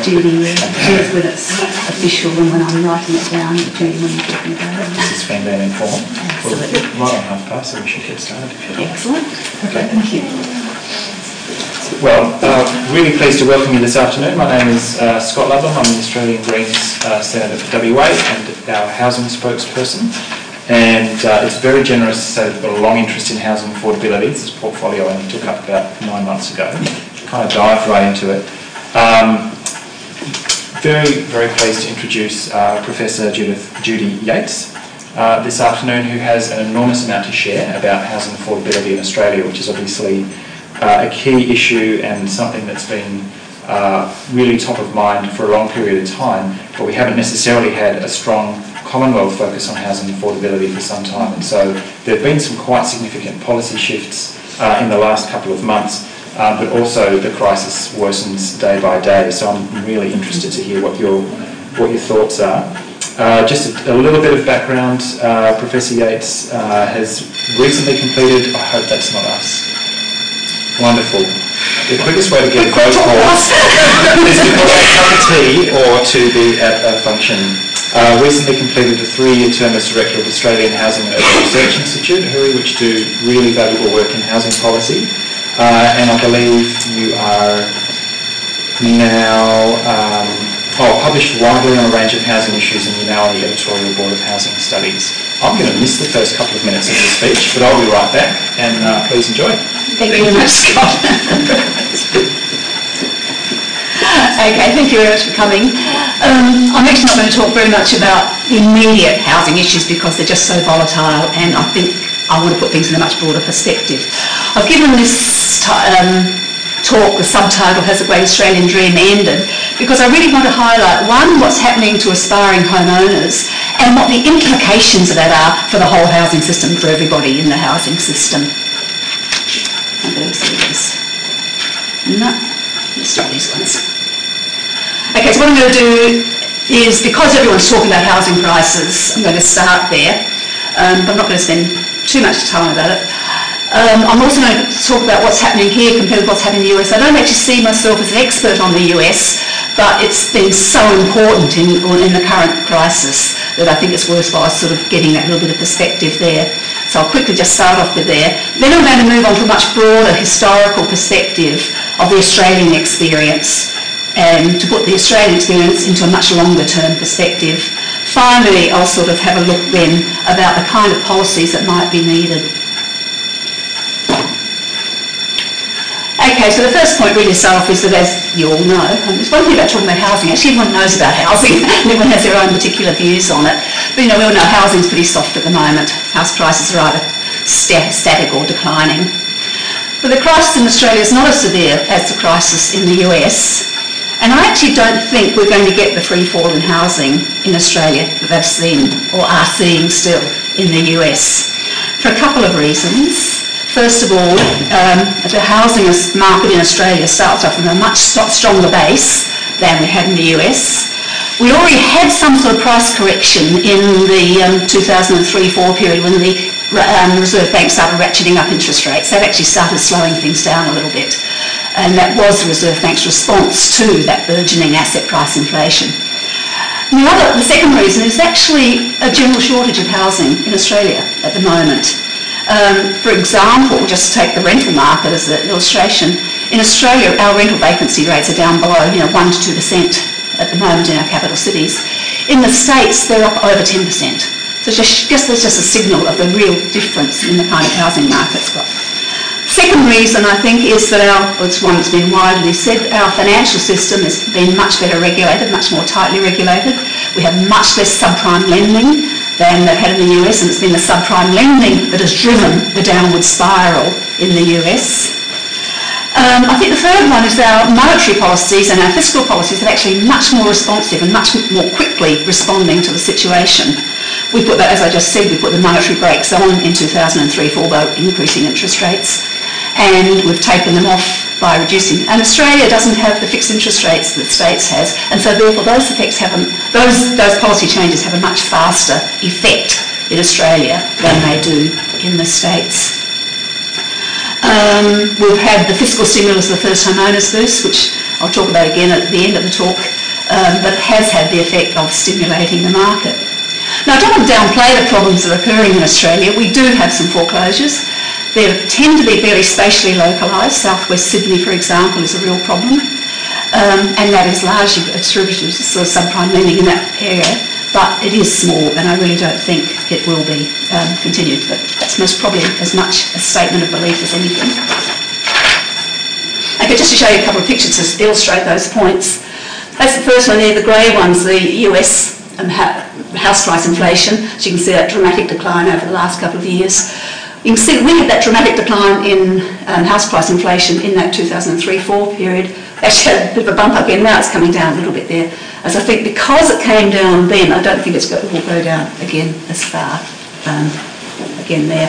Judy when it's official and when I'm writing it down, Judy, when you're talking about it. This has been very informal. Absolutely. Well, right on 1:30, so we should get started if you like. Excellent. Okay. Thank you. Well, really pleased to welcome you this afternoon. My name is Scott Ludlam. I'm the Australian Greens Senator for WA and our housing spokesperson. And it's very generous to say that we've got a long interest in housing affordability. This portfolio I only took up about 9 months ago. Kind of dived right into it. Very, very pleased to introduce Professor Judy Yates this afternoon, who has an enormous amount to share about housing affordability in Australia, which is obviously a key issue and something that's been really top of mind for a long period of time, but we haven't necessarily had a strong Commonwealth focus on housing affordability for some time. And so there have been some quite significant policy shifts in the last couple of months, but also the crisis worsens day by day. So I'm really interested to hear what your thoughts are. Just a little bit of background. Professor Yates has recently completed, I hope that's not us. Wonderful. The quickest way to get a phone call is to call a cup of tea or to be at a function. Recently completed a 3-year term as Director of the Australian Housing and Urban Research Institute, HURI, which do really valuable work in housing policy. And I believe you are now published widely on a range of housing issues, and you're now on the editorial board of Housing Studies. I'm going to miss the first couple of minutes of your speech, but I'll be right back, and please enjoy. Thank you very much, Scott. Okay, thank you very much for coming. I'm actually not going to talk very much about the immediate housing issues because they're just so volatile, and I think I want to put things in a much broader perspective. I've given this talk, the subtitle, Has the Great Australian Dream Ended? Because I really want to highlight, one, what's happening to aspiring homeowners and what the implications of that are for the whole housing system, for everybody in the housing system. I'm going to see this. No, let's do these ones. Okay, so what I'm going to do is, because everyone's talking about housing prices, I'm going to start there, but I'm not going to spend too much time about it. I'm also going to talk about what's happening here compared with what's happening in the US. I don't actually see myself as an expert on the US, but it's been so important in the current crisis that I think it's worthwhile sort of getting that little bit of perspective there. So I'll quickly just start off with there. Then I'm going to move on to a much broader historical perspective of the Australian experience, and to put the Australian experience into a much longer term perspective. Finally, I'll sort of have a look then about the kind of policies that might be needed. Okay, so the first point really to start off is that, as you all know, there's one thing about talking about housing. Actually, everyone knows about housing and everyone has their own particular views on it. But, we all know housing's pretty soft at the moment. House prices are either static or declining. But the crisis in Australia is not as severe as the crisis in the US. And I actually don't think we're going to get the free fall in housing in Australia that they've seen or are seeing still in the US for a couple of reasons. First of all, the housing market in Australia starts off from a much stronger base than we had in the US. We already had some sort of price correction in the 2003-4 period when the Reserve Bank started ratcheting up interest rates. That actually started slowing things down a little bit. And that was the Reserve Bank's response to that burgeoning asset price inflation. The second reason is actually a general shortage of housing in Australia at the moment. For example, just take the rental market as an illustration. In Australia, our rental vacancy rates are down below 1 to 2% at the moment in our capital cities. In the States, they're up over 10%. So there's just a signal of the real difference in the kind of housing market's got. Second reason, I think, is that it's one that's been widely said, our financial system has been much better regulated, much more tightly regulated. We have much less subprime lending than they've had in the US, and it's been the subprime lending that has driven the downward spiral in the US. I think the third one is our monetary policies and our fiscal policies are actually much more responsive and much more quickly responding to the situation. We put that, as I just said, we put the monetary brakes on in 2003-4 by increasing interest rates, and we've taken them off by reducing. And Australia doesn't have the fixed interest rates that the States has, and so therefore those policy changes have a much faster effect in Australia than they do in the States. We've had the fiscal stimulus of the First Home Owners Boost, which I'll talk about again at the end of the talk. but has had the effect of stimulating the market. Now, I don't want to downplay the problems that are occurring in Australia. We do have some foreclosures. They tend to be fairly spatially localised. Southwest Sydney, for example, is a real problem. And that is largely attributed to sort of subprime lending in that area. But it is small, and I really don't think it will be continued. But that's most probably as much a statement of belief as anything. Okay, just to show you a couple of pictures to illustrate those points. That's the first one there, the grey one's the US house price inflation. So you can see that dramatic decline over the last couple of years. You can see that we had that dramatic decline in house price inflation in that 2003-4 period. Actually had a bit of a bump up again, now it's coming down a little bit there. As I think because it came down then, I don't think it will go down again as far. Again there.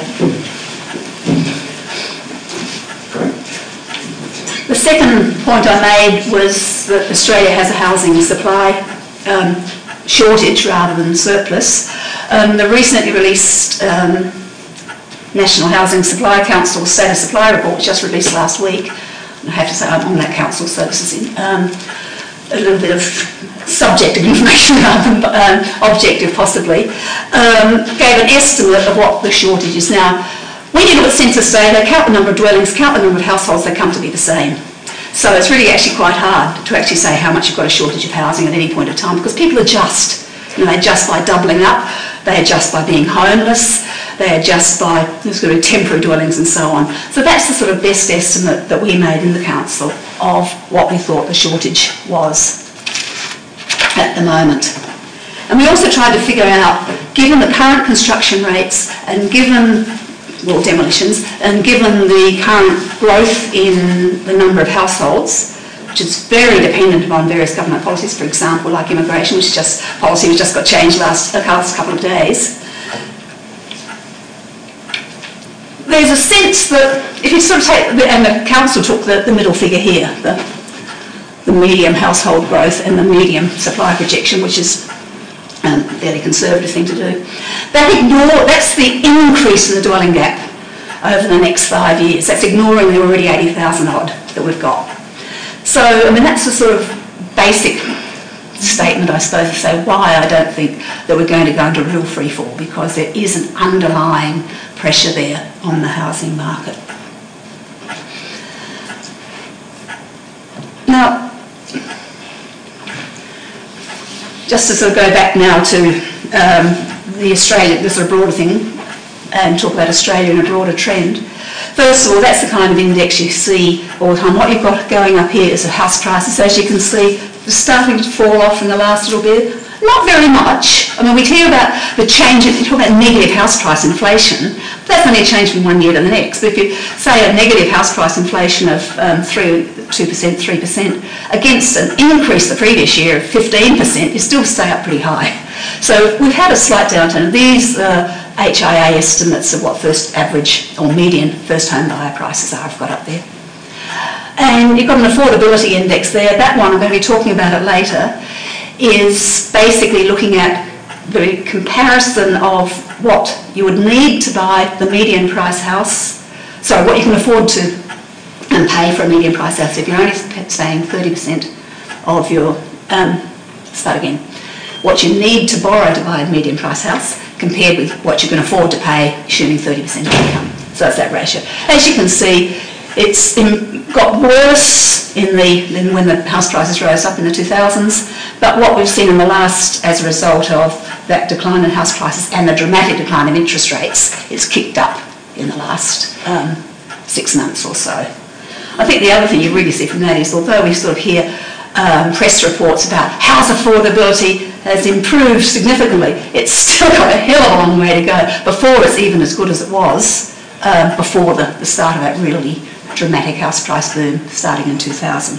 The second point I made was that Australia has a housing supply shortage rather than surplus. The recently released National Housing Supply Council Status Supply Report was just released last week. I have to say I'm on that council, so this is a little bit of subjective information rather than objective possibly. Gave an estimate of what the shortage is now. When you look at census data, count the number of dwellings, count the number of households, they come to be the same. So it's really actually quite hard to actually say how much you've got a shortage of housing at any point of time because people adjust. You know, they adjust by doubling up, they adjust by being homeless, they adjust by sort of temporary dwellings and so on. So that's the sort of best estimate that we made in the council of what we thought the shortage was at the moment. And we also tried to figure out, given the current construction rates and given demolitions, and given the current growth in the number of households, which is very dependent upon various government policies, for example, like immigration, which just got changed last couple of days. There's a sense that if you sort of take, and the council took the middle figure here, the medium household growth and the medium supply projection, which is a fairly conservative thing to do. That's the increase in the dwelling gap over the next 5 years. That's ignoring the already 80,000 odd that we've got. So, I mean, that's the sort of basic statement, I suppose, to say why I don't think that we're going to go into real free fall, because there is an underlying pressure there on the housing market. Now, just to sort of go back now to the Australia, this sort of broader thing, and talk about Australia in a broader trend. First of all, that's the kind of index you see all the time. What you've got going up here is the house prices. As you can see, they're starting to fall off in the last little bit. Not very much. I mean, we hear about the change, we talk about negative house price inflation, but that's only a change from one year to the next. But if you say a negative house price inflation of 2%, 3%, against an increase the previous year of 15%, you still stay up pretty high. So we've had a slight downturn. These HIA estimates of what first average or median first home buyer prices are, I've got up there. And you've got an affordability index there. That one, I'm going to be talking about it later, is basically looking at the comparison of what you would need to buy the median price house, sorry, what you can afford to pay for a median price house. If you're only paying 30% of your, start again, what you need to borrow to buy a median price house compared with what you can afford to pay, assuming 30% of income. So that's that ratio. As you can see, it's got worse than when the house prices rose up in the 2000s, but what we've seen in the last, as a result of that decline in house prices and the dramatic decline in interest rates, it's kicked up in the last 6 months or so. I think the other thing you really see from that is, although we sort of hear press reports about house affordability has improved significantly, it's still got a hell of a long way to go before it's even as good as it was before the start of that really dramatic house price boom starting in 2000.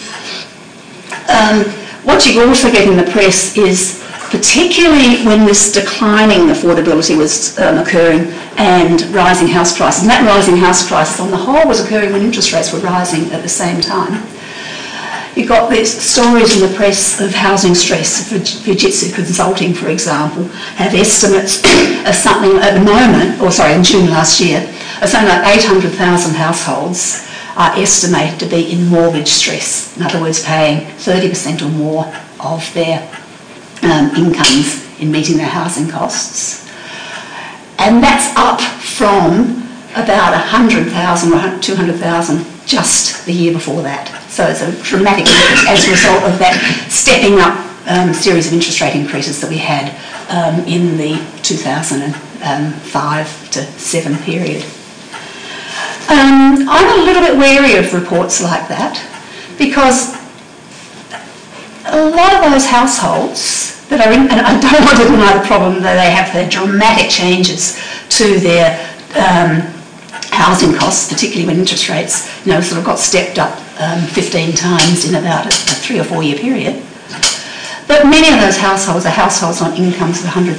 What you also get in the press is, particularly when this declining affordability was occurring and rising house prices, and that rising house prices on the whole was occurring when interest rates were rising at the same time. You've got these stories in the press of housing stress. Fujitsu Consulting, for example, have estimates of something at the moment, in June last year, of something like 800,000 households are estimated to be in mortgage stress. In other words, paying 30% or more of their incomes in meeting their housing costs. And that's up from about 100,000 or 200,000 just the year before that. So it's a dramatic increase as a result of that stepping up series of interest rate increases that we had in the 2005 to 7 period. I'm a little bit wary of reports like that because a lot of those households that are in, and I don't want to deny the problem that they have the dramatic changes to their housing costs, particularly when interest rates, sort of got stepped up 15 times in about a 3 or 4 year period. But many of those households are households on incomes of $100,000,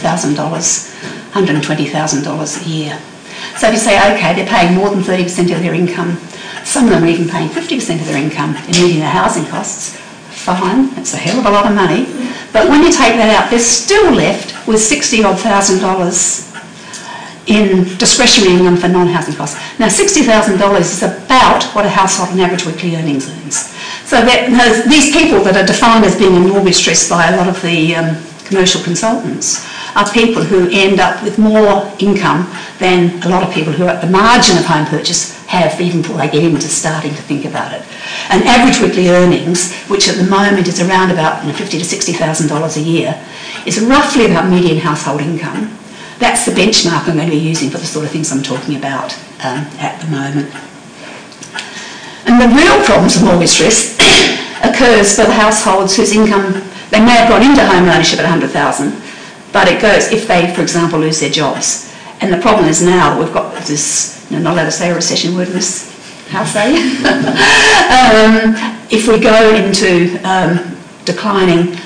$120,000 a year. So if you say, okay, they're paying more than 30% of their income, some of them are even paying 50% of their income in meeting their housing costs, fine, that's a hell of a lot of money. But when you take that out, they're still left with $60,000 in discretionary income for non-housing costs. Now, $60,000 is about what a household on average weekly earnings earns. So these people that are defined as being in mortgage stress by a lot of the commercial consultants are people who end up with more income than a lot of people who are at the margin of home purchase have even before they get into starting to think about it. And average weekly earnings, which at the moment is around about $50,000 to $60,000 a year, is roughly about median household income. That's the benchmark I'm going to be using for the sort of things I'm talking about at the moment. And the real problems of mortgage stress occurs for the households whose income, they may have gone into home ownership at $100,000, but it goes if they, for example, lose their jobs. And the problem is now that we've got this, not allowed to say a recession word in this house, are you? If we go into declining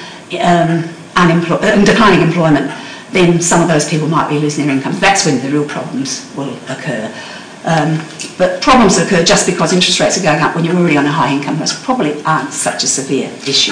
employment, then some of those people might be losing their incomes. That's when the real problems will occur. But problems that occur just because interest rates are going up when you're already on a high income, those probably aren't such a severe issue.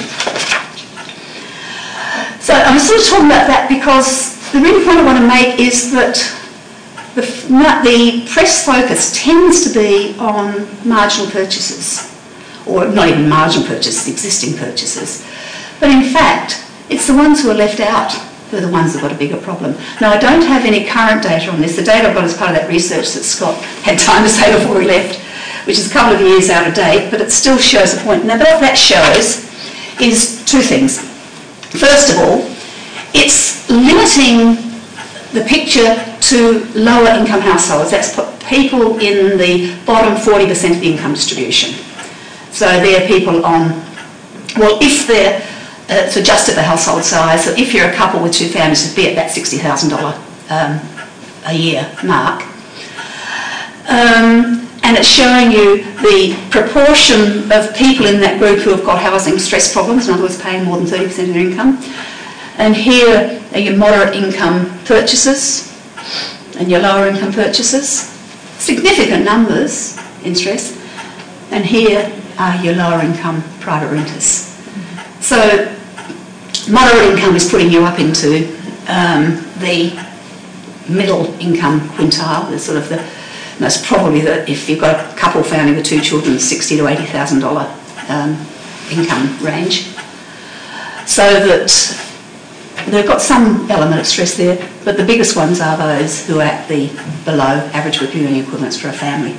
So I'm sort of talking about that because the real point I want to make is that the press focus tends to be on marginal purchases, or not even marginal purchases, existing purchases. But in fact, it's the ones who are left out who are the ones that have got a bigger problem. Now, I don't have any current data on this. The data I've got is part of that research that Scott had time to say before he left, which is a couple of years out of date, but it still shows a point. Now, what that shows is two things. First of all, it's limiting the picture to lower income households. That's people in the bottom 40% of the income distribution. So they're people on, well, if they're, it's adjusted the household size, so if you're a couple with two families, it'd be at that $60,000 a year mark. And it's showing you the proportion of people in that group who have got housing stress problems, in other words, paying more than 30% of their income. And here are your moderate income purchases and your lower income purchases. Significant numbers in stress. And here are your lower income private renters. So moderate income is putting you up into the middle income quintile. There's sort of the most probably that if you've got a couple family with two children, $60,000 to $80,000 income range. So that they've got some element of stress there, but the biggest ones are those who are at the below average weekly earning equivalents for a family.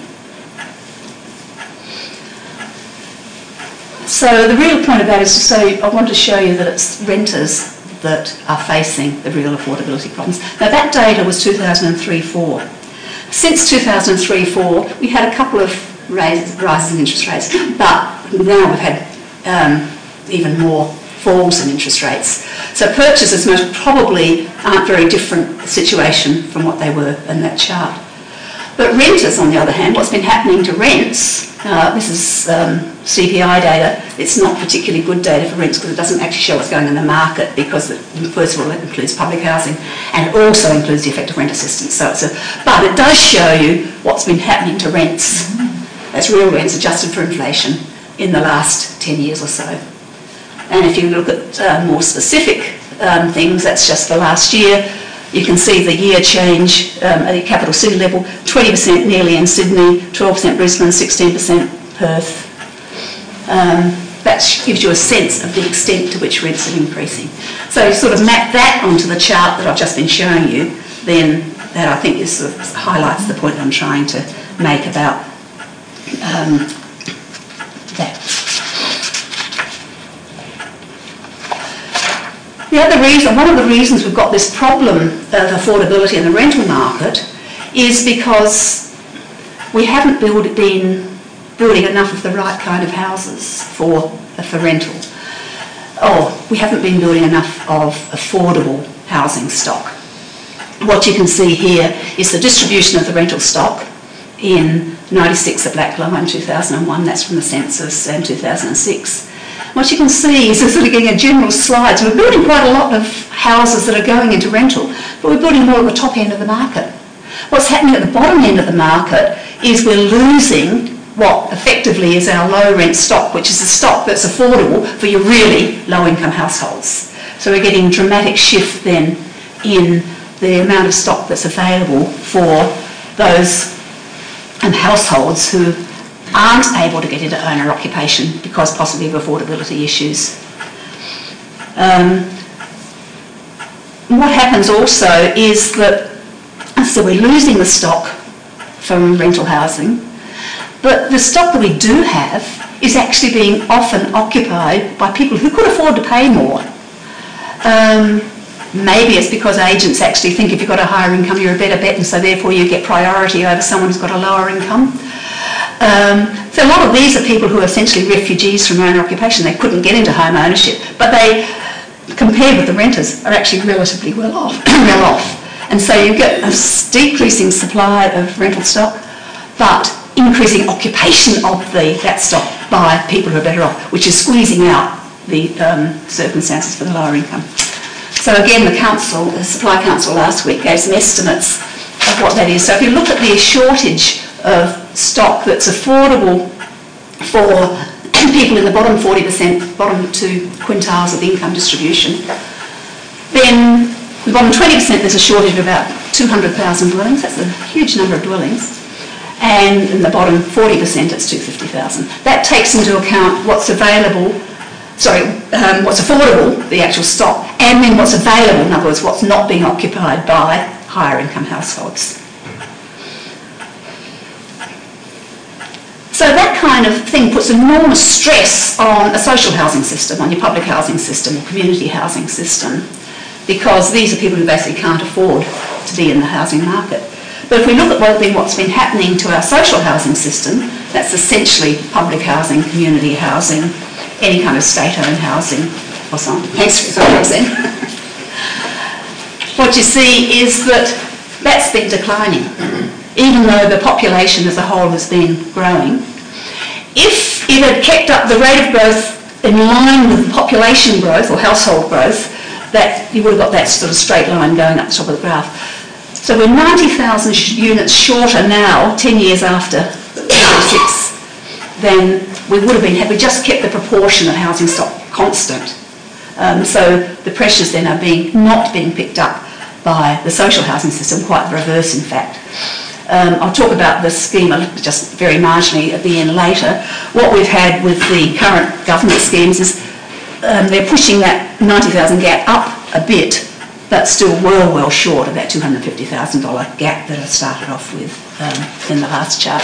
So the real point of that is to say, I want to show you that it's renters that are facing the real affordability problems. Now that data was 2003-04. Since 2003-04, we had a couple of rises in interest rates, but now we've had even more falls in interest rates. So purchases most probably aren't very different situation from what they were in that chart. But renters, on the other hand, what's been happening to rents, this is CPI data, it's not particularly good data for rents because it doesn't actually show what's going on in the market because, first of all, it includes public housing and it also includes the effect of rent assistance. So but it does show you what's been happening to rents, that's real rents adjusted for inflation, in the last 10 years or so. And if you look at more specific things, that's just the last year. You can see the year change at the capital city level, 20% nearly in Sydney, 12% Brisbane, 16% Perth. That gives you a sense of the extent to which rents are increasing. So you sort of map that onto the chart that I've just been showing you, then that I think is sort of highlights the point I'm trying to make about that. The other reason, one of the reasons we've got this problem of affordability in the rental market is because we haven't been building enough of the right kind of houses for rental. Or we haven't been building enough of affordable housing stock. What you can see here is the distribution of the rental stock in 96, the black line, 2001, that's from the census, and 2006. What you can see is we're sort of getting a general slide. So we're building quite a lot of houses that are going into rental, but we're building more at the top end of the market. What's happening at the bottom end of the market is we're losing what effectively is our low rent stock, which is a stock that's affordable for your really low income households. So we're getting a dramatic shift then in the amount of stock that's available for those households who aren't able to get into owner occupation because possibly of affordability issues. What happens also is that, so we're losing the stock from rental housing, but the stock that we do have is actually being often occupied by people who could afford to pay more. Maybe it's because agents actually think if you've got a higher income you're a better bet, and so therefore you get priority over someone who's got a lower income. So a lot of these are people who are essentially refugees from owner occupation. They couldn't get into home ownership, but they, compared with the renters, are actually relatively well off. And so you get a decreasing supply of rental stock, but increasing occupation of that stock by people who are better off, which is squeezing out the circumstances for the lower income. So again, the Supply Council last week gave some estimates of what that is. So if you look at the shortage of stock that's affordable for people in the bottom 40%, bottom 2 quintiles of income distribution, then the bottom 20% there's a shortage of about 200,000 dwellings. That's a huge number of dwellings. And in the bottom 40% it's 250,000. That takes into account what's available, what's affordable, the actual stock, and then what's available, in other words, what's not being occupied by higher income households. So that kind of thing puts enormous stress on a social housing system, on your public housing system or community housing system, because these are people who basically can't afford to be in the housing market. But if we look at what's been happening to our social housing system, that's essentially public housing, community housing, any kind of state-owned housing, or something. Thanks for saying. What you see is that that's been declining, even though the population as a whole has been growing. If it had kept up the rate of growth in line with population growth or household growth, that you would have got that sort of straight line going up the top of the graph. So we're 90,000 units shorter now, 10 years after 36, than we would have been had we just kept the proportion of housing stock constant. So the pressures then are not being picked up by the social housing system, quite the reverse in fact. I'll talk about the scheme just very marginally at the end later. What we've had with the current government schemes is they're pushing that 90,000 gap up a bit, but still well short of that $250,000 gap that I started off with in the last chart.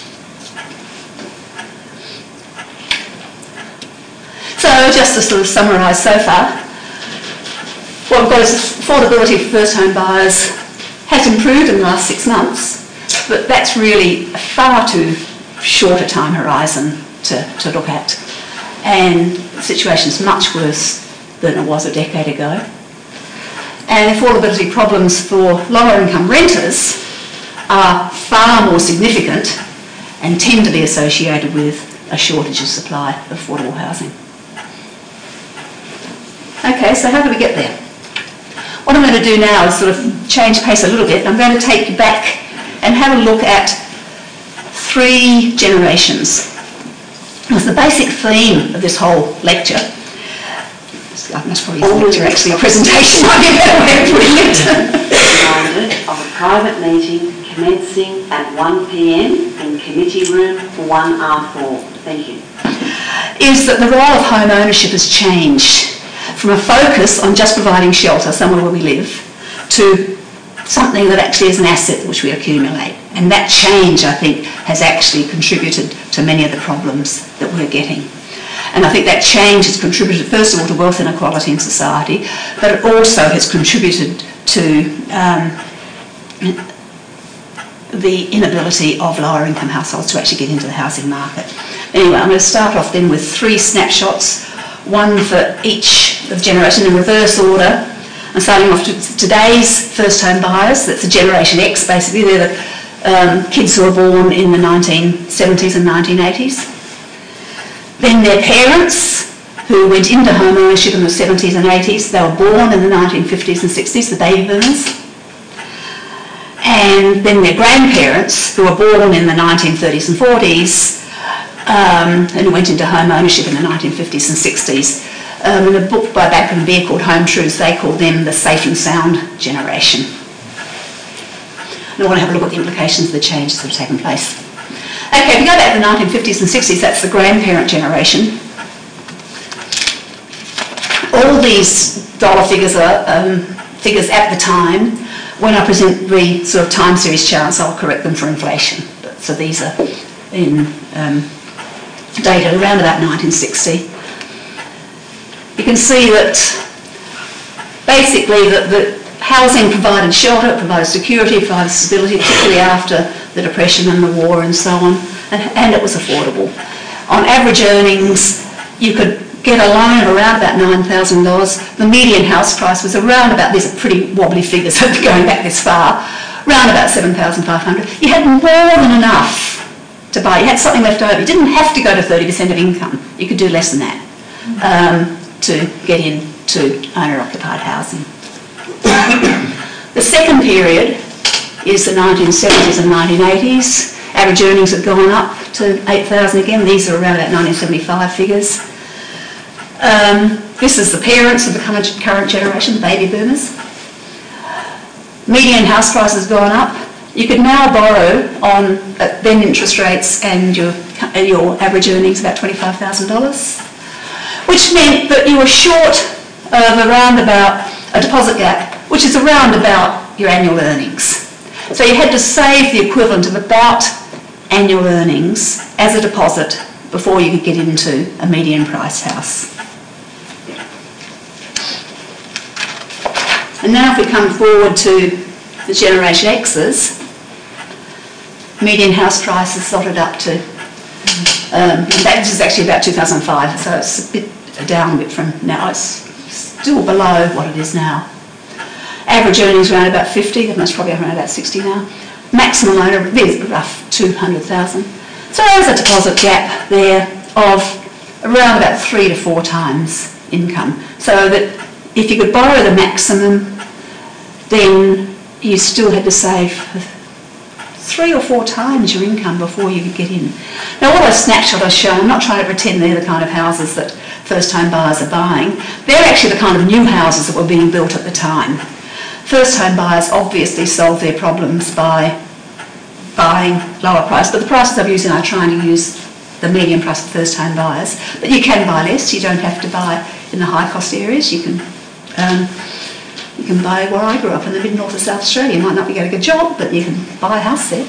So just to sort of summarise so far, what we've got is affordability for first home buyers has improved in the last 6 months, but that's really a far too short a time horizon to look at. And the situation's much worse than it was a decade ago. And affordability problems for lower income renters are far more significant and tend to be associated with a shortage of supply of affordable housing. Okay, so how do we get there? What I'm going to do now is sort of change pace a little bit. I'm going to take you back and have a look at 3 generations. Because the basic theme of this whole lecture, I must probably use a lecture actually, a presentation might be a better way of putting it. reminded of a private meeting commencing at 1 p.m. in Committee Room 1R4. Thank you. Is that the role of home ownership has changed from a focus on just providing shelter somewhere where we live to something that actually is an asset which we accumulate. And that change, I think, has actually contributed to many of the problems that we're getting. And I think that change has contributed, first of all, to wealth inequality in society, but it also has contributed to the inability of lower income households to actually get into the housing market. Anyway, I'm going to start off then with 3 snapshots, one for each of the generation in reverse order. I'm starting off with today's first home buyers. That's the Generation X, basically. They're the kids who were born in the 1970s and 1980s. Then their parents, who went into home ownership in the 70s and 80s. They were born in the 1950s and 60s, the baby boomers. And then their grandparents, who were born in the 1930s and 40s, and who went into home ownership in the 1950s and 60s. In a book by Back and Beer called Home Truths, they called them the safe and sound generation. And I want to have a look at the implications of the changes that have taken place. Okay, if we go back to the 1950s and 60s, that's the grandparent generation. All these dollar figures are figures at the time. When I present the sort of time series charts, I'll correct them for inflation. So these are in data around about 1960. You can see that basically the housing provided shelter, it provided security, it provided stability, particularly after the Depression and the war and so on, and it was affordable. On average earnings, you could get a loan of around about $9,000. The median house price was around about, these are pretty wobbly figures going back this far, around about $7,500. You had more than enough to buy. You had something left over. You didn't have to go to 30% of income. You could do less than that to get into owner-occupied housing. The second period is the 1970s and 1980s. Average earnings have gone up to $8,000 again. These are around about 1975 figures. This is the parents of the current generation, the baby boomers. Median house price has gone up. You could now borrow on then interest rates and your average earnings about $25,000, which meant that you were short of around about a deposit gap, which is around about your annual earnings. So you had to save the equivalent of about annual earnings as a deposit before you could get into a median price house. And now if we come forward to the Generation X's, median house price is slotted up to, this is actually about 2005, so it's a bit down a bit from now. It's still below what it is now. Average earnings around about 50, that's probably around about 60 now. Maximum owner, there's a rough 200,000. So there's a deposit gap there of around about 3 to 4 times income. So that if you could borrow the maximum, then you still had to save 3 or 4 times your income before you could get in. Now all those snapshots I've shown, I'm not trying to pretend they're the kind of houses that first home buyers are buying. They're actually the kind of new houses that were being built at the time. First home buyers obviously solve their problems by buying lower price, but the prices I'm using are trying to use the median price for first home buyers. But you can buy less, you don't have to buy in the high cost areas. You can buy where I grew up in the mid-north of South Australia. You might not be getting a job, but you can buy a house there.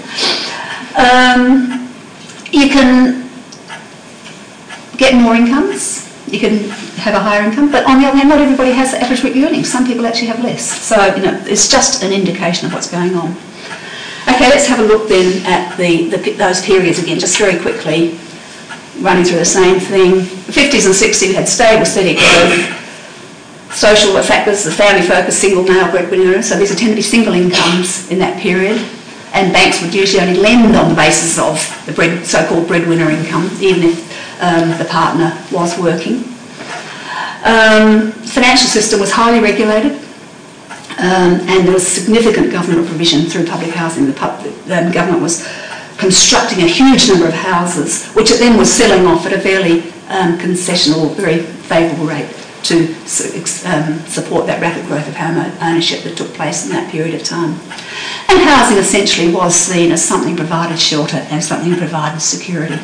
You can get more incomes. You can have a higher income, but on the other hand, not everybody has the average weekly earnings. Some people actually have less. So, it's just an indication of what's going on. Okay, let's have a look then at those periods again, just very quickly, running through the same thing. The 50s and 60s, we had stable, steady growth. Social factors, the family focus, single male breadwinner, so these tend to be single incomes in that period, and banks would usually only lend on the basis of the so-called breadwinner income, even if the partner was working. The financial system was highly regulated, and there was significant government provision through public housing. The government was constructing a huge number of houses, which it then was selling off at a fairly concessional, very favourable rate to support that rapid growth of home ownership that took place in that period of time. And housing essentially was seen as something provided shelter and something provided security.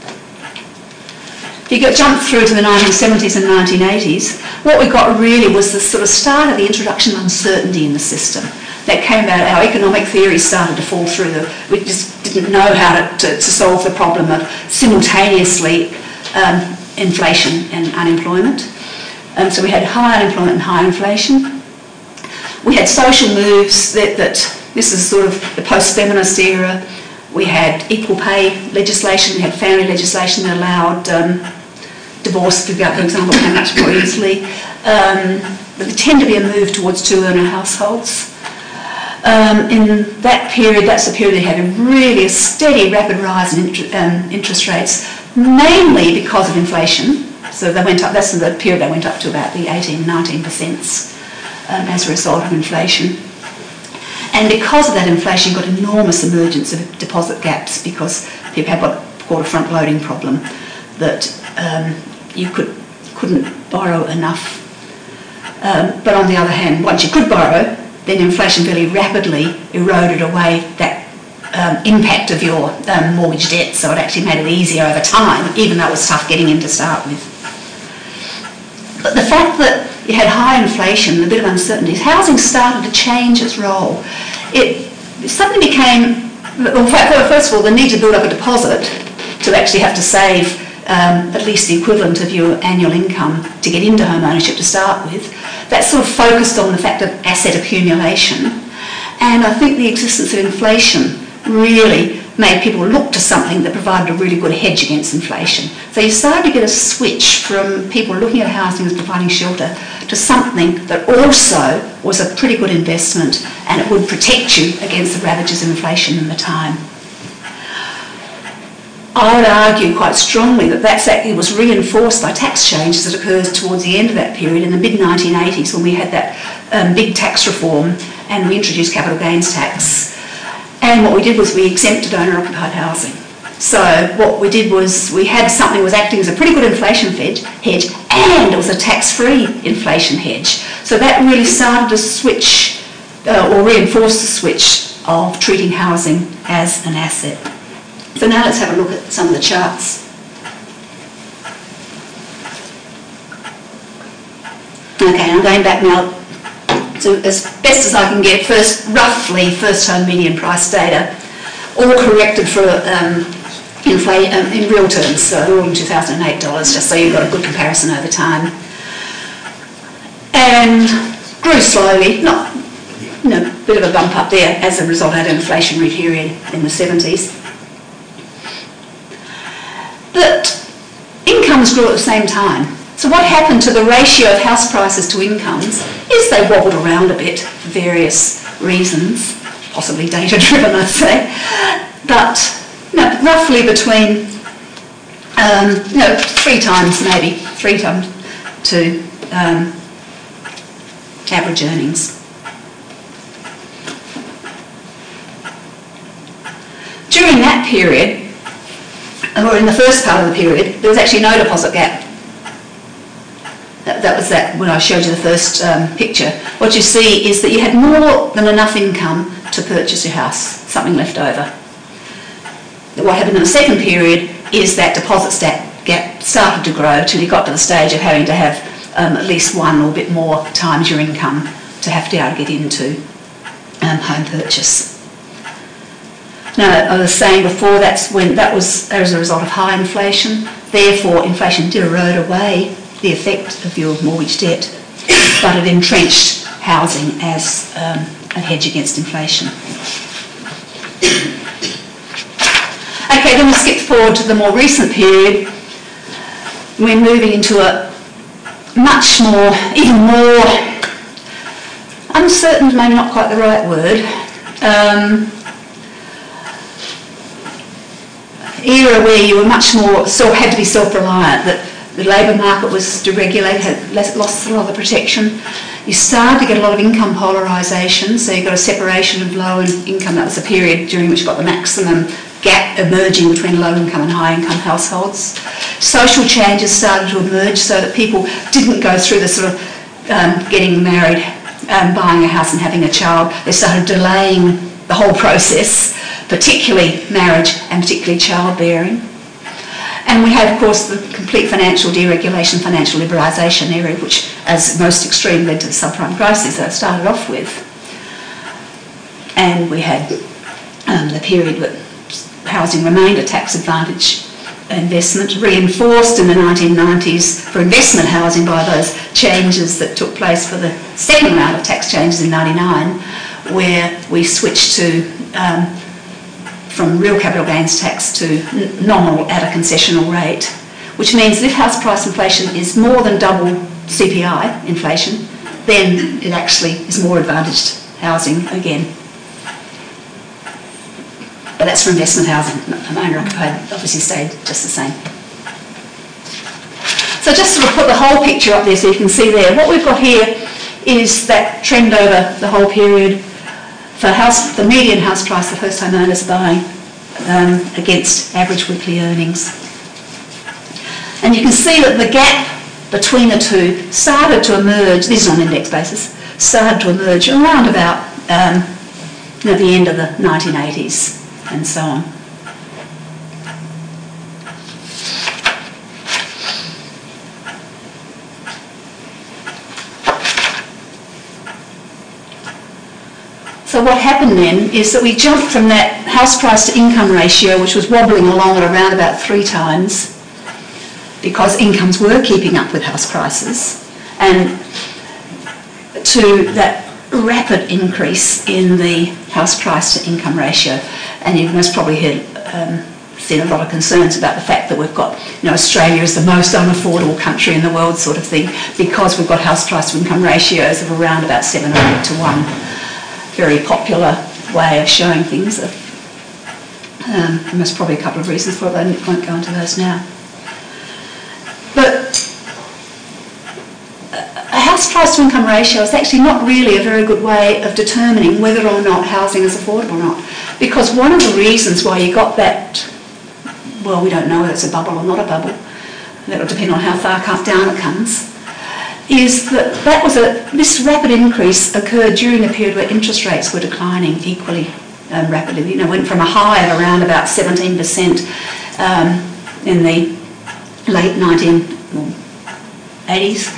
If you jump through to the 1970s and 1980s, what we got really was the sort of start of the introduction of uncertainty in the system. That came about, our economic theories started to fall through. We just didn't know how to solve the problem of simultaneously inflation and unemployment. So we had high unemployment and high inflation. We had social moves that this is sort of the post-feminist era. We had equal pay legislation, we had family legislation that allowed divorce, for example, came much more easily. There tended to be a move towards two-earner households. In that period, that's the period that had a steady, rapid rise in interest rates, mainly because of inflation. So they went up, that's the period they went up to about the 18-19% as a result of inflation. And because of that inflation, you got enormous emergence of deposit gaps because people have what called a front-loading problem, that you couldn't borrow enough. But on the other hand, once you could borrow, then inflation very rapidly eroded away that impact of your mortgage debt, so it actually made it easier over time, even though it was tough getting in to start with. But the fact that you had high inflation, a bit of uncertainty, housing started to change its role. It suddenly became, first of all, the need to build up a deposit to actually have to save at least the equivalent of your annual income to get into home ownership to start with. That sort of focused on the fact of asset accumulation. And I think the existence of inflation really made people look to something that provided a really good hedge against inflation. So you started to get a switch from people looking at housing as providing shelter to something that also was a pretty good investment and it would protect you against the ravages of inflation in the time. I would argue quite strongly that it was reinforced by tax changes that occurred towards the end of that period in the mid-1980s when we had that big tax reform and we introduced capital gains tax. And what we did was we exempted owner-occupied housing. So what we did was we had something that was acting as a pretty good inflation hedge and it was a tax-free inflation hedge. So that really started to switch or reinforce the switch of treating housing as an asset. So now let's have a look at some of the charts. Okay, I'm going back now to as best as I can get roughly first home median price data, all corrected for in real terms, so they're all in 2008 dollars, just so you've got a good comparison over time. And grew slowly, bit of a bump up there as a result of an inflationary period in the 70s. But incomes grew at the same time. So what happened to the ratio of house prices to incomes is they wobbled around a bit for various reasons, possibly data-driven, I'd say. But roughly between, 3 times to average earnings. During that period, or in the first part of the period, there was actually no deposit gap. That was when I showed you the first picture. What you see is that you had more than enough income to purchase your house, something left over. What happened in the second period is that deposit gap started to grow till you got to the stage of having to have at least one or a bit more times your income to have to be able to get into home purchase. Now, I was saying before that was as a result of high inflation. Therefore, inflation did erode away the effect of your mortgage debt, but it entrenched housing as a hedge against inflation. Okay, then we skip forward to the more recent period. We're moving into a much more, even more uncertain, maybe not quite the right word, era where you were much more, had to be self-reliant, that the labour market was deregulated, had lost a lot of the protection. You started to get a lot of income polarisation, so you got a separation of low and income. That was a period during which you got the maximum gap emerging between low-income and high-income households. Social changes started to emerge so that people didn't go through the sort of getting married, buying a house and having a child. They started delaying the whole process, particularly marriage and particularly childbearing. And we had, of course, the complete financial deregulation, financial liberalisation era, which, as most extreme, led to the subprime crisis that I started off with. And we had the period where housing remained a tax advantage investment, reinforced in the 1990s for investment housing by those changes that took place for the second round of tax changes in 99, where we switched to from real capital gains tax to nominal at a concessional rate, which means that if house price inflation is more than double CPI inflation, then it actually is more advantaged housing again. But that's for investment housing. Owner-occupied obviously stayed just the same. So just sort of put the whole picture up there so you can see there. What we've got here is that trend over the whole period for the median house price, the first-time owners buying against average weekly earnings. And you can see that the gap between the two started to emerge, this is on an index basis, started to emerge around about the end of the 1980s and so on. So what happened then is that we jumped from that house price to income ratio, which was wobbling along at around about 3 times, because incomes were keeping up with house prices, and to that rapid increase in the house price to income ratio. And you've most probably seen a lot of concerns about the fact that we've got, Australia is the most unaffordable country in the world sort of thing, because we've got house price to income ratios of around about 7 or 8 to 1. Very popular way of showing things. There's probably a couple of reasons for it, but I won't go into those now. But a house price to income ratio is actually not really a very good way of determining whether or not housing is affordable or not. Because one of the reasons why you got that, well, we don't know whether it's a bubble or not a bubble, that'll depend on how far down it comes, is that this rapid increase occurred during the period where interest rates were declining equally rapidly. Went from a high of around about 17% in the late 1980s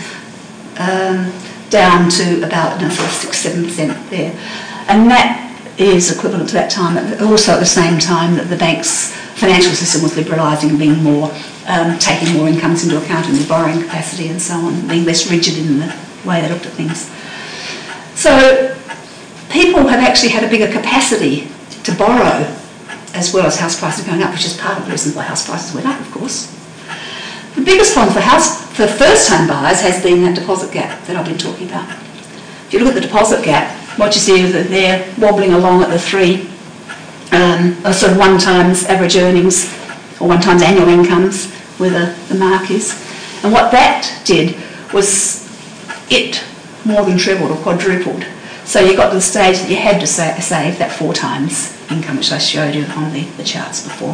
down to about 6-7% there. And that is equivalent to that time, also at the same time that the bank's financial system was liberalising and being more taking more incomes into account in the borrowing capacity and so on, being less rigid in the way they looked at things. So people have actually had a bigger capacity to borrow as well as house prices going up, which is part of the reason why house prices went up, of course. The biggest problem for first-home buyers has been that deposit gap that I've been talking about. If you look at the deposit gap, what you see is that they're wobbling along at the 3, sort of 1 times average earnings or 1 times annual incomes, where the mark is. And what that did was it more than trebled or quadrupled. So you got to the stage that you had to save that 4 times income, which I showed you on the charts before.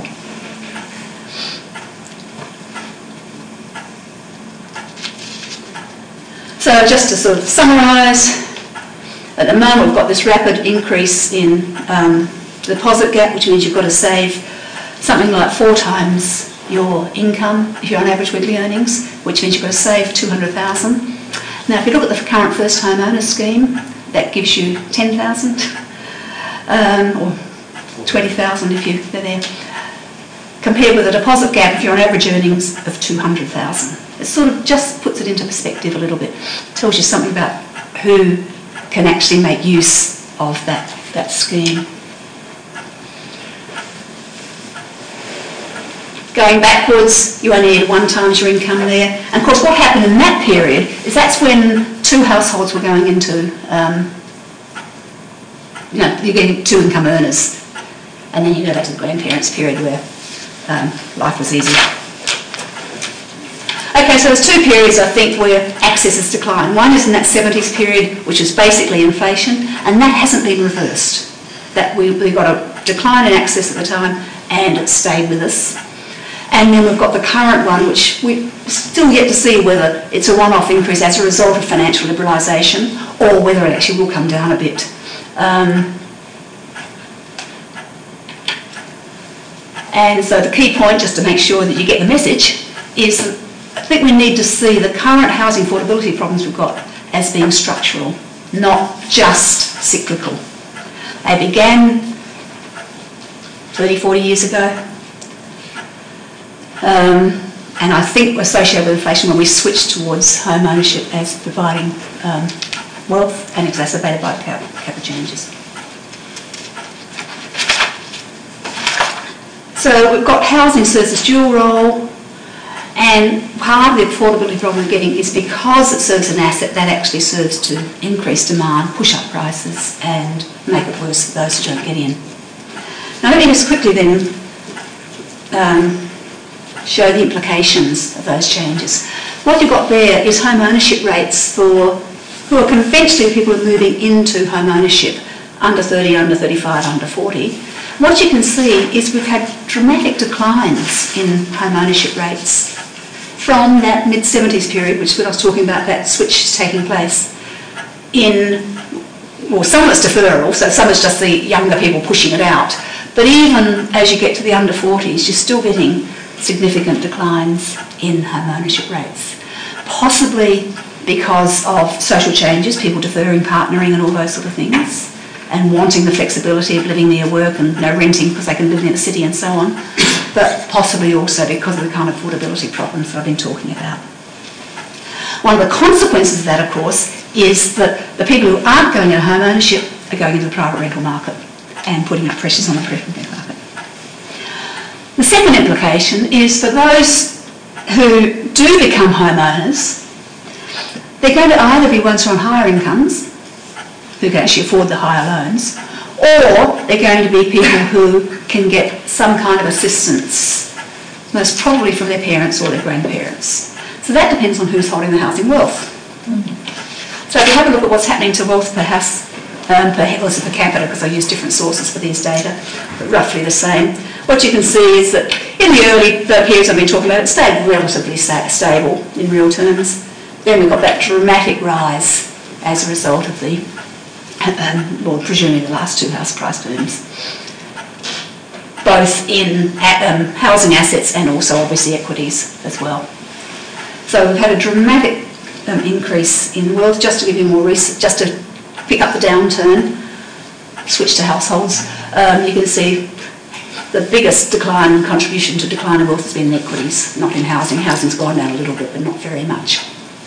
So just to sort of summarise, at the moment we've got this rapid increase in the deposit gap, which means you've got to save something like 4 times your income if you're on average weekly earnings, which means you've got to save $200,000. Now, if you look at the current first home owner scheme, that gives you $10,000 or $20,000 if they're there, compared with a deposit gap if you're on average earnings of $200,000. It sort of just puts it into perspective a little bit. It tells you something about who can actually make use of that scheme. Going backwards, you only need 1 times your income there. And of course, what happened in that period is that's when 2 households were going into, you're getting 2 income earners. And then you go back to the grandparents' period where life was easy. Okay, so there's 2 periods, I think, where access has declined. One is in that 70s period, which is basically inflation, and that hasn't been reversed. That we got a decline in access at the time, and it stayed with us. And then we've got the current one, which we still yet to see whether it's a one-off increase as a result of financial liberalisation or whether it actually will come down a bit. And so the key point, just to make sure that you get the message, is that I think we need to see the current housing affordability problems we've got as being structural, not just cyclical. They began 30, 40 years ago. And I think associated with inflation when we switched towards home ownership as providing wealth and exacerbated by capital changes. So we've got housing serves this dual role, and part of the affordability problem we're getting is because it serves an asset that actually serves to increase demand, push up prices and make it worse for those who don't get in. Now let me just quickly then show the implications of those changes. What you've got there is home ownership rates for who are conventionally people who are moving into home ownership, under 30, under 35, under 40. What you can see is we've had dramatic declines in home ownership rates from that mid-70s period, which is when I was talking about that switch taking place in, well, some of it's deferral, so some is just the younger people pushing it out. But even as you get to the under 40s, you're still getting significant declines in home ownership rates, possibly because of social changes, people deferring partnering and all those sort of things, and wanting the flexibility of living near work and no renting because they can live in the city and so on, but possibly also because of the kind of affordability problems that I've been talking about. One of the consequences of that, of course, is that the people who aren't going into home ownership are going into the private rental market and putting up pressures on the private rental market. The second implication is for those who do become homeowners, they're going to either be ones who are on higher incomes, who can actually afford the higher loans, or they're going to be people who can get some kind of assistance, most probably from their parents or their grandparents. So that depends on who's holding the housing wealth. So if you have a look at what's happening to wealth per house, per capita, because I use different sources for these data, but roughly the same. What you can see is that in the early periods I've been talking about, it stayed relatively stable in real terms. Then we got that dramatic rise as a result of the, well, presumably the last two house price booms, both in housing assets and also obviously equities as well. So we've had a dramatic increase in wealth. Just to give you more research, just to pick up the downturn, switch to households, you can see the biggest decline in contribution to decline in wealth has been in equities, not in housing. Housing's gone down a little bit, but not very much.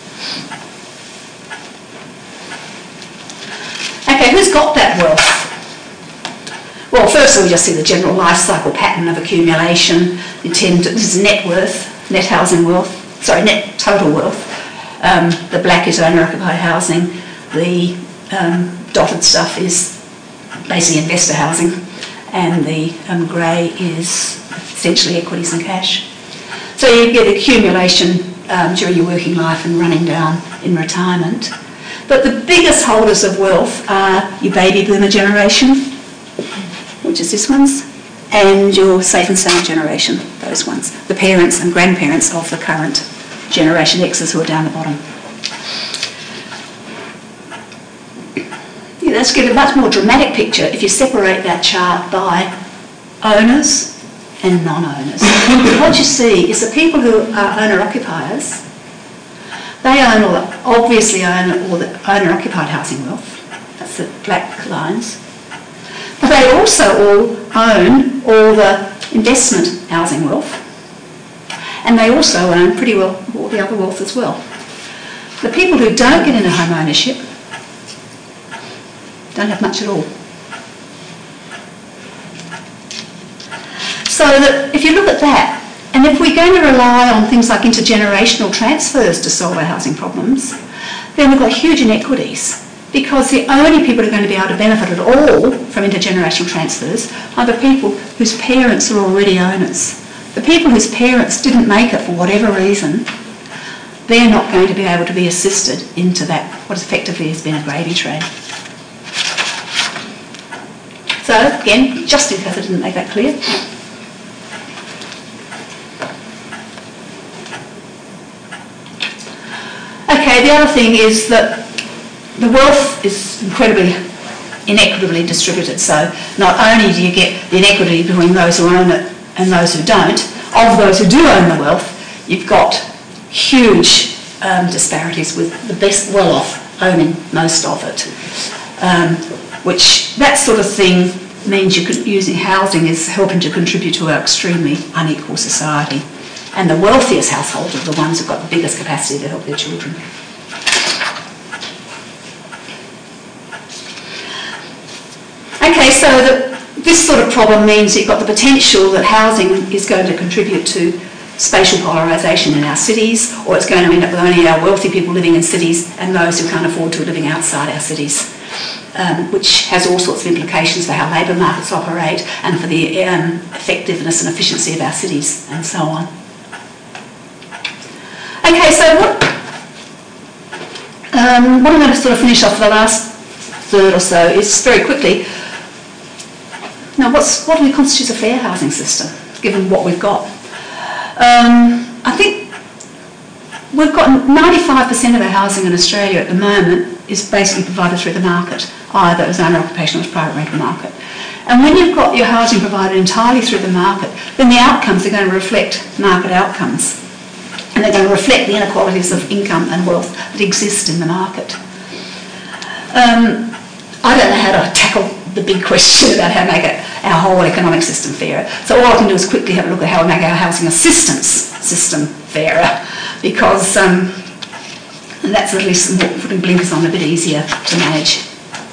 Okay, who's got that wealth? Well, firstly, we just see the general life cycle pattern of accumulation. This is net worth, net housing wealth, sorry, net total wealth. The black is owner-occupied housing. The dotted stuff is basically investor housing, and the grey is essentially equities and cash. So you get accumulation during your working life and running down in retirement. But the biggest holders of wealth are your baby boomer generation, which is this one's, and your safe and sound generation, those ones, the parents and grandparents of the current Generation X's who are down the bottom. Yeah, let's get a much more dramatic picture if you separate that chart by owners and non-owners. What you see is the people who are owner-occupiers, they obviously own all the owner-occupied housing wealth. That's the black lines. But they also all own all the investment housing wealth. And they also own pretty well all the other wealth as well. The people who don't get into home ownership don't have much at all. So that if you look at that, and if we're going to rely on things like intergenerational transfers to solve our housing problems, then we've got huge inequities, because the only people who are going to be able to benefit at all from intergenerational transfers are the people whose parents are already owners. The people whose parents didn't make it for whatever reason, they're not going to be able to be assisted into that, what effectively has been a gravy train. So again, just in case I didn't make that clear, Okay, the other thing is that the wealth is incredibly inequitably distributed. So not only do you get the inequity between those who own it and those who don't, of those who do own the wealth, you've got huge disparities with the best well-off owning most of it. Which, that sort of thing means using housing is helping to contribute to our extremely unequal society. And the wealthiest households are the ones who've got the biggest capacity to help their children. Okay, so this sort of problem means you've got the potential that housing is going to contribute to spatial polarisation in our cities, or it's going to end up with only our wealthy people living in cities and those who can't afford to living outside our cities, which has all sorts of implications for how labour markets operate and for the effectiveness and efficiency of our cities and so on. Okay, so what I'm going to sort of finish off for the last third or so is very quickly, now what do we constitute a fair housing system, given what we've got? I think we've got 95% of our housing in Australia at the moment is basically provided through the market, either as owner-occupation or as private rental market. And when you've got your housing provided entirely through the market, then the outcomes are going to reflect market outcomes. And they're going to reflect the inequalities of income and wealth that exist in the market. I don't know how to tackle the big question about how to make our whole economic system fairer. So all I can do is quickly have a look at how we make our housing assistance system fairer, because that's at least putting blinkers on a bit easier to manage.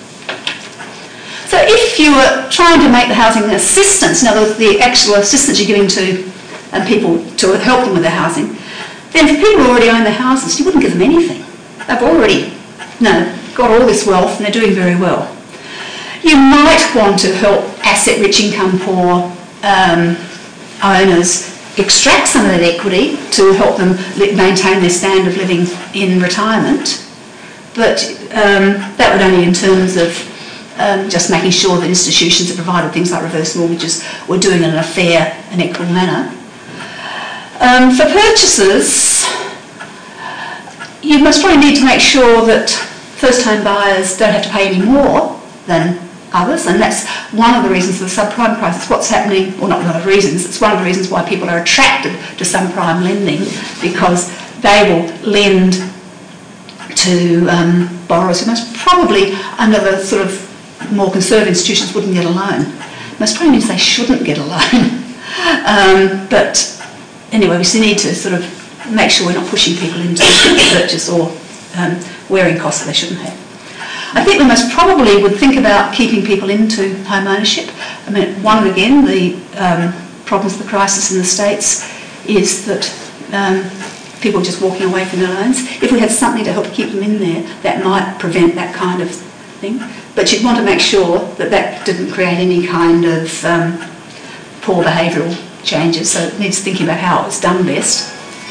So if you were trying to make the housing assistance, in other words, the actual assistance you're giving to people to help them with their housing, then for people who already own their houses, you wouldn't give them anything. They've already got all this wealth and they're doing very well. You might want to help asset-rich, income-poor owners extract some of that equity to help them maintain their standard of living in retirement, but that would only in terms of just making sure that institutions that provided things like reverse mortgages were doing it in a fair and equitable manner. For purchasers, you must probably need to make sure that first-home buyers don't have to pay any more than others, and that's one of the reasons for the subprime crisis. What's happening, well, not one of the reasons, it's one of the reasons why people are attracted to subprime lending, because they will lend to borrowers who most probably, under the sort of more conservative institutions, wouldn't get a loan. Most probably means they shouldn't get a loan. But anyway, we still need to sort of make sure we're not pushing people into purchase or wearing costs that they shouldn't have. I think we most probably would think about keeping people into home ownership. I mean, one, again, the problems of the crisis in the States is that people are just walking away from their loans. If we had something to help keep them in there, that might prevent that kind of thing. But you'd want to make sure that that didn't create any kind of poor behavioural changes, so it needs thinking about how it was done best.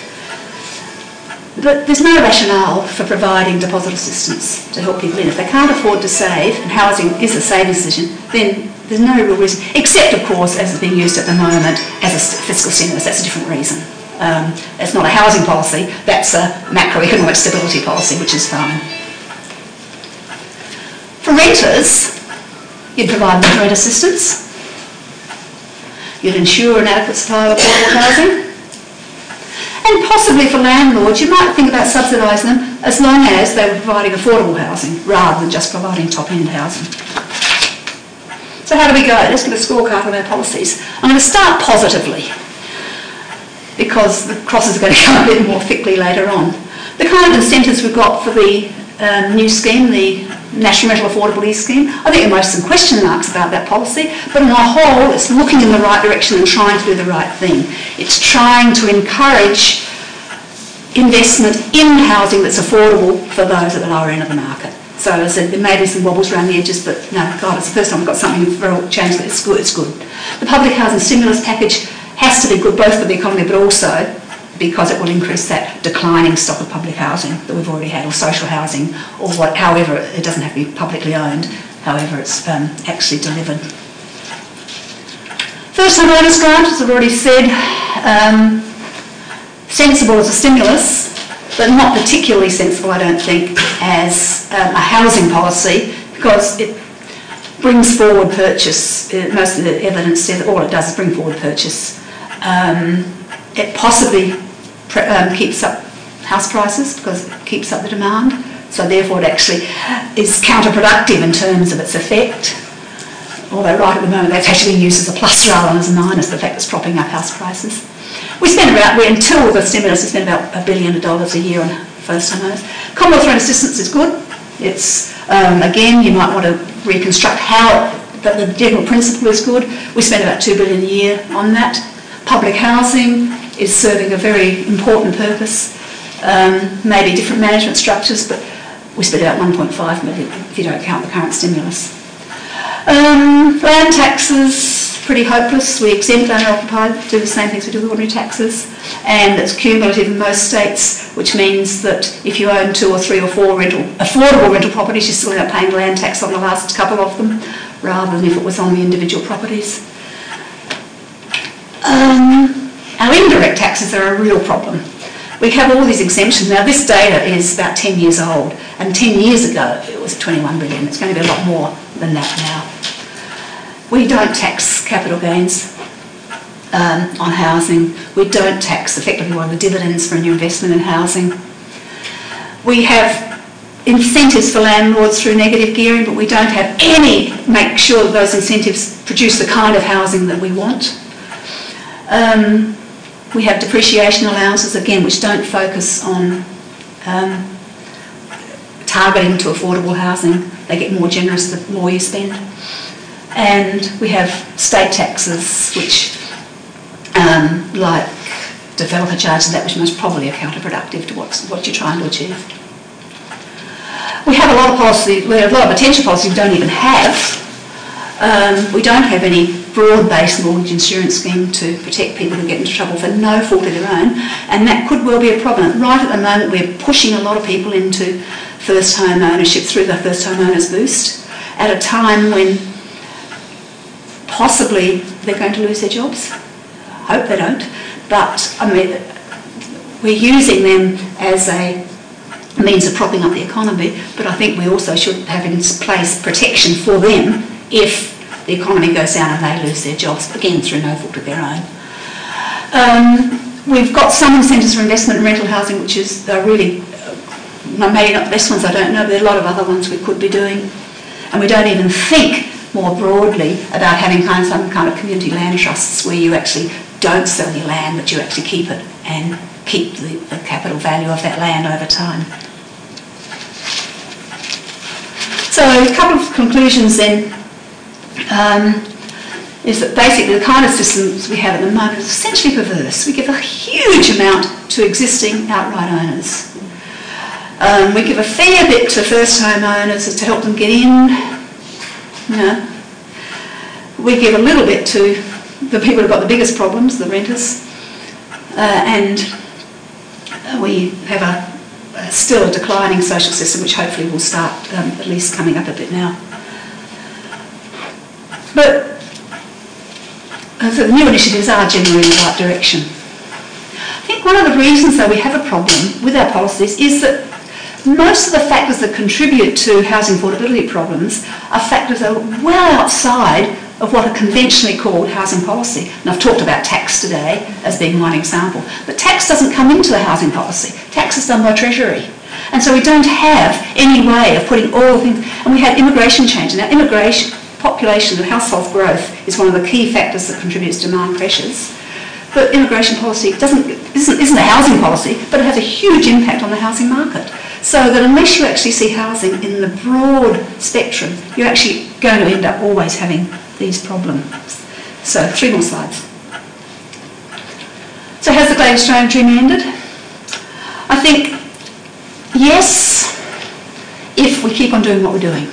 But there's no rationale for providing deposit assistance to help people in. If they can't afford to save, and housing is a savings decision, then there's no real reason, except, of course, as it's being used at the moment as a fiscal stimulus. That's a different reason. It's not a housing policy, that's a macroeconomic stability policy, which is fine. For renters, you'd provide them rent assistance. You'd ensure an adequate supply of affordable housing. And possibly for landlords, you might think about subsidising them as long as they were providing affordable housing rather than just providing top-end housing. So how do we go? Let's give a scorecard on our policies. I'm going to start positively because the crosses are going to come a bit more thickly later on. The kind of incentives we've got for the new scheme, the National Rental Affordability Scheme, I think there might be some question marks about that policy, but on a whole it's looking in the right direction and trying to do the right thing. It's trying to encourage investment in housing that's affordable for those at the lower end of the market. So as I said, there may be some wobbles around the edges, but no, God, it's the first time we've got something very changed. It's good, it's good. The public housing stimulus package has to be good both for the economy but also because it will increase that declining stock of public housing that we've already had, or social housing, or however, it doesn't have to be publicly owned, however it's actually delivered. First home owners grant, as I've already said, sensible as a stimulus, but not particularly sensible, I don't think, as a housing policy, because it brings forward purchase. Most of the evidence says all it does is bring forward purchase. It possibly keeps up house prices because it keeps up the demand, so therefore it actually is counterproductive in terms of its effect. Although right at the moment that's actually being used as a plus rather than as a minus, the fact it's propping up house prices. Until the stimulus, we spend about $1 billion a year on first-time owners. Commonwealth Rent Assistance is good. It's, again, you might want to reconstruct how but the general principle is good. We spend about $2 billion a year on that. Public housing is serving a very important purpose. Maybe different management structures, but we spend about $1.5 million if you don't count the current stimulus. Land taxes, pretty hopeless. We exempt owner-occupied, do the same things we do with ordinary taxes, and it's cumulative in most states, which means that if you own 2 or 3 or 4 affordable rental properties, you still end up paying land tax on the last couple of them, rather than if it was on the individual properties. Our indirect taxes are a real problem. We have all these exemptions. Now, this data is about 10 years old, and 10 years ago it was 21 billion. It's going to be a lot more than that now. We don't tax capital gains on housing. We don't tax effectively one of the dividends for a new investment in housing. We have incentives for landlords through negative gearing, but we don't have make sure that those incentives produce the kind of housing that we want. We have depreciation allowances, again, which don't focus on targeting to affordable housing. They get more generous the more you spend. And we have state taxes, which, like developer charges, that which most probably are counterproductive to what you're trying to achieve. We have a lot of policy, we have a lot of potential policy we don't even have. We don't have any broad-based mortgage insurance scheme to protect people who get into trouble for no fault of their own, and that could well be a problem. Right at the moment, we're pushing a lot of people into first home ownership through the First Home Owners Boost at a time when possibly they're going to lose their jobs. I hope they don't, but I mean, we're using them as a means of propping up the economy, but I think we also should have in place protection for them if the economy goes down and they lose their jobs, again through no fault of their own. We've got some incentives for investment in rental housing, which is really, maybe not the best ones, I don't know, but there are a lot of other ones we could be doing. And we don't even think more broadly about having some kind of community land trusts where you actually don't sell your land, but you actually keep it and keep the capital value of that land over time. So a couple of conclusions then. Is that basically the kind of systems we have at the moment is essentially perverse. We give a huge amount to existing outright owners. We give a fair bit to first home owners to help them get in. We give a little bit to the people who've got the biggest problems, the renters, and we have still a declining social system, which hopefully will start at least coming up a bit now. But so the new initiatives are generally in the right direction. I think one of the reasons that we have a problem with our policies is that most of the factors that contribute to housing affordability problems are factors that are well outside of what are conventionally called housing policy. And I've talked about tax today as being one example. But tax doesn't come into the housing policy. Tax is done by Treasury. And so we don't have any way of putting all the things... And we have immigration change. Now, population and household growth is one of the key factors that contributes to demand pressures. But immigration policy isn't a housing policy, but it has a huge impact on the housing market. So that unless you actually see housing in the broad spectrum, you're actually going to end up always having these problems. So 3 more slides. So has the Great Australian Dream ended? I think yes, if we keep on doing what we're doing.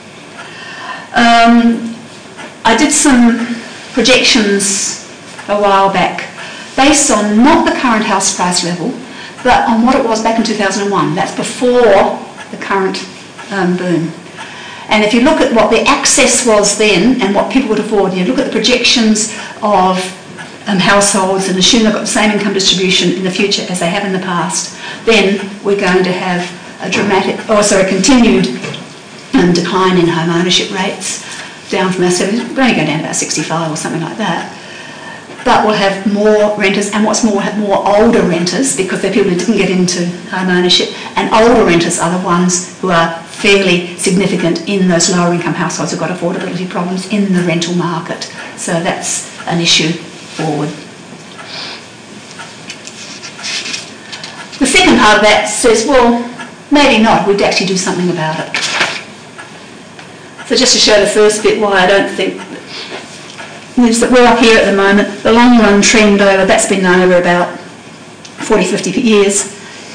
I did some projections a while back based on not the current house price level, but on what it was back in 2001. That's before the current boom. And if you look at what the access was then and what people would afford, you look at the projections of households and assume they've got the same income distribution in the future as they have in the past, then we're going to have a continued decline in home ownership rates, down from our 70s, we're going to go down to about 65 or something like that. But we'll have more renters, and what's more, we'll have more older renters, because they're people who didn't get into home ownership, and older renters are the ones who are fairly significant in those lower income households who've got affordability problems in the rental market. So that's an issue forward. The second part of that says, well, maybe not, we'd actually do something about it. So just to show the first bit why I don't think, is that we're up here at the moment, the long run trend over, that's been known over about 40, 50 years.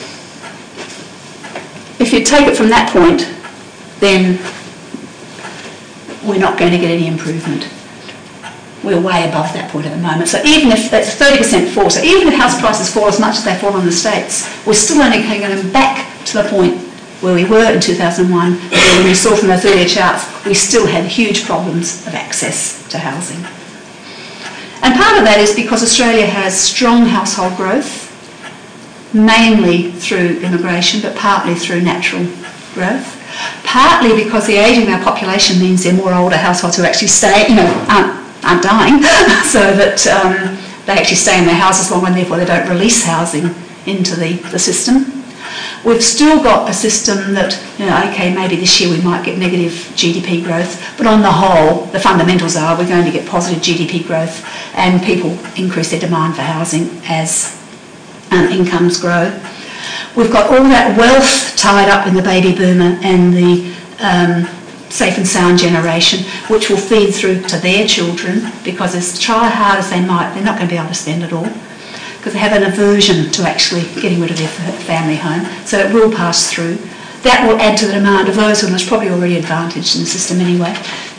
If you take it from that point, then we're not going to get any improvement. We're way above that point at the moment. So even if that's a 30% fall, so even if house prices fall as much as they fall in the States, we're still only going back to the point where we were in 2001, where when you saw from those earlier charts, we still had huge problems of access to housing. And part of that is because Australia has strong household growth, mainly through immigration, but partly through natural growth. Partly because the ageing of our population means there are more older households who actually stay, aren't dying, so that they actually stay in their houses longer, and therefore they don't release housing into the system. We've still got a system that, okay, maybe this year we might get negative GDP growth, but on the whole, the fundamentals are we're going to get positive GDP growth, and people increase their demand for housing as incomes grow. We've got all that wealth tied up in the baby boomer and the safe and sound generation, which will feed through to their children, because as try hard as they might, they're not going to be able to spend it all, because they have an aversion to actually getting rid of their family home. So it will pass through. That will add to the demand of those who are probably already advantaged in the system anyway.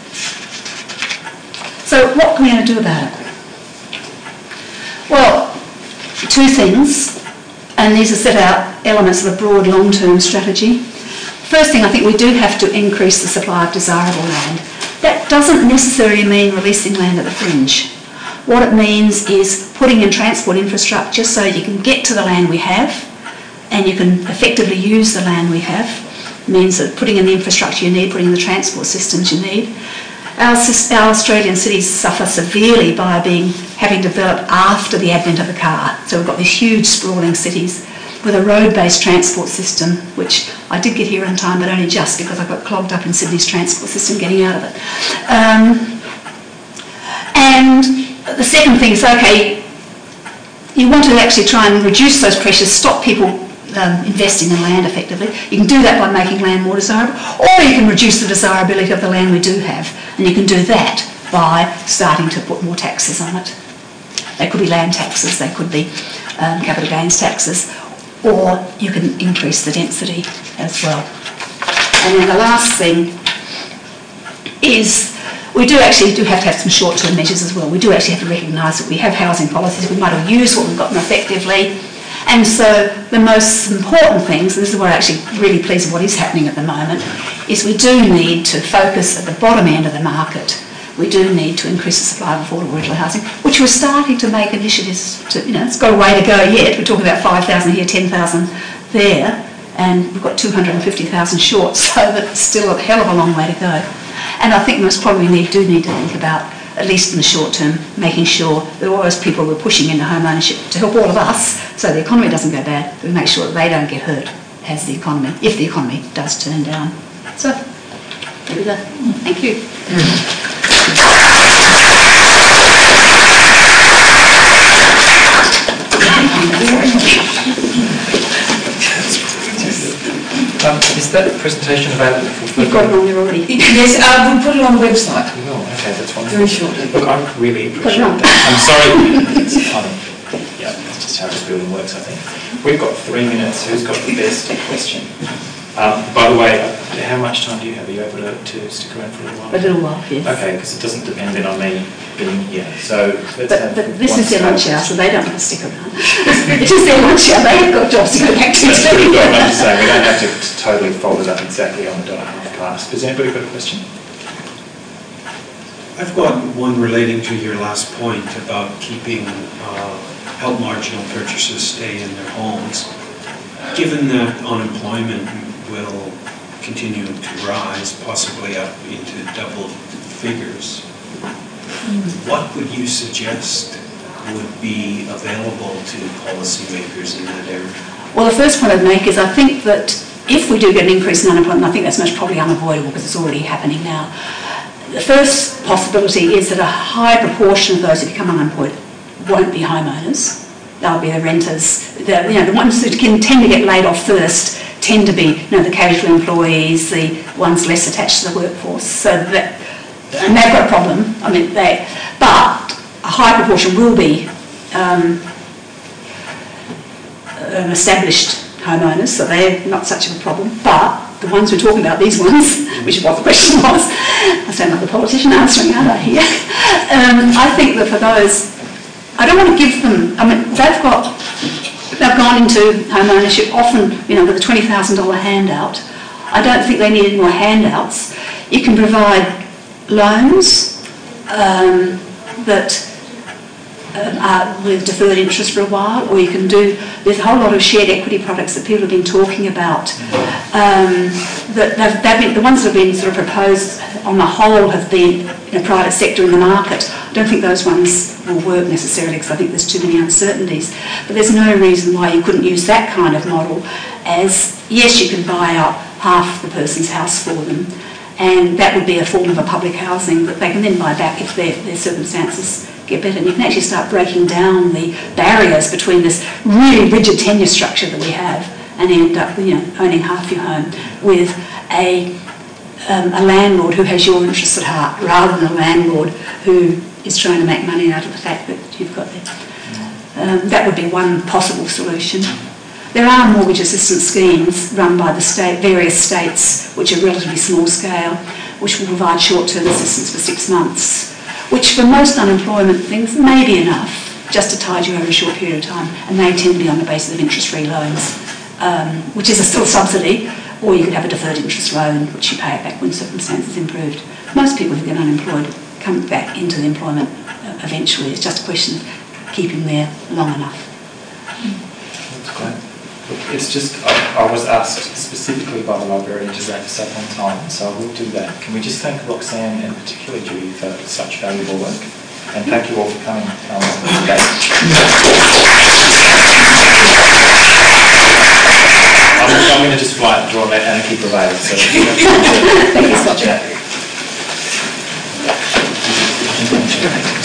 So what are we going to do about it? Well, two things, and these are set out elements of a broad long-term strategy. First thing, I think we do have to increase the supply of desirable land. That doesn't necessarily mean releasing land at the fringe. What it means is putting in transport infrastructure so you can get to the land we have, and you can effectively use the land we have. It means that putting in the infrastructure you need, putting in the transport systems you need. Our Australian cities suffer severely by having developed after the advent of the car. So we've got these huge sprawling cities with a road-based transport system, which I did get here on time, but only just because I got clogged up in Sydney's transport system getting out of it. And the second thing is, okay, you want to actually try and reduce those pressures, stop people investing in land effectively. You can do that by making land more desirable, or you can reduce the desirability of the land we do have, and you can do that by starting to put more taxes on it. They could be land taxes, they could be capital gains taxes, or you can increase the density as well. And then the last thing is we do have to have some short-term measures as well. We do actually have to recognise that we have housing policies, we might have used what we've got more effectively. And so the most important things, and this is what I'm actually really pleased with what is happening at the moment, is we do need to focus at the bottom end of the market. We do need to increase the supply of affordable rental housing, which we're starting to make initiatives to, it's got a way to go yet. We're talking about 5,000 here, 10,000 there, and we've got 250,000 short, so that's still a hell of a long way to go. And I think most probably do need to think about, at least in the short term, making sure that all those people who are pushing into home ownership to help all of us, so the economy doesn't go bad, we make sure that they don't get hurt as the economy, if the economy does turn down. So, there we go. Thank you. Is that presentation available for You've got it on there already. Yes, we'll put it on the website. Oh, okay, that's wonderful. Very shortly. Look, I really appreciate that. I'm sorry. That's just how this building works, I think. We've got 3 minutes. Who's got the best question? By the way, how much time do you have? Are you able to stick around for a little while? A little while, yes. Okay, because it doesn't depend then on me being here. So let's but this is their lunch hour, so they don't want to stick around. It is their lunch hour. They have got jobs to go back to. I'm just saying, we don't have to totally fold it up exactly on the dot half past. Has anybody got a question? I've got one relating to your last point about keeping help marginal purchasers stay in their homes. Given that unemployment will continue to rise, possibly up into double figures, what would you suggest would be available to policymakers in that area? Well, the first point I'd make is I think that if we do get an increase in unemployment, I think that's most probably unavoidable because it's already happening now. The first possibility is that a high proportion of those who become unemployed won't be homeowners. They'll be the renters. The ones who can tend to get laid off first tend to be the casual employees, the ones less attached to the workforce. So that, and they've got a problem. I mean, but a high proportion will be established homeowners, so they're not such a problem. But the ones we're talking about, these ones, which is what the question was, I sound like the politician answering, aren't I, here? I think that for those, I don't want to give them, I mean, they've gone into home ownership often, with a $20,000 handout. I don't think they need any more handouts. You can provide loans that with deferred interest for a while, or you can there's a whole lot of shared equity products that people have been talking about. The ones that have been sort of proposed on the whole have been in a private sector in the market. I don't think those ones will work necessarily because I think there's too many uncertainties. But there's no reason why you couldn't use that kind of model as, yes, you can buy up half the person's house for them, and that would be a form of a public housing that they can then buy back if their circumstances get better. And you can actually start breaking down the barriers between this really rigid tenure structure that we have and end up owning half your home with a landlord who has your interests at heart rather than a landlord who is trying to make money out of the fact that you've got there. That would be one possible solution. There are mortgage assistance schemes run by the various states, which are relatively small scale, which will provide short-term assistance for 6 months, which for most unemployment things may be enough just to tide you over a short period of time, and they tend to be on the basis of interest-free loans, which is still a subsidy, or you could have a deferred interest loan, which you pay it back when circumstances improved. Most people who get unemployed come back into the employment eventually. It's just a question of keeping there long enough. That's great. It's just, I was asked specifically by the librarian to wrap this up on time, so I will do that. Can we just thank Roxanne and particularly Judy for such valuable work? And thank you all for coming today. I'm going to just fly it, draw and let anarchy prevail. So thank you so much.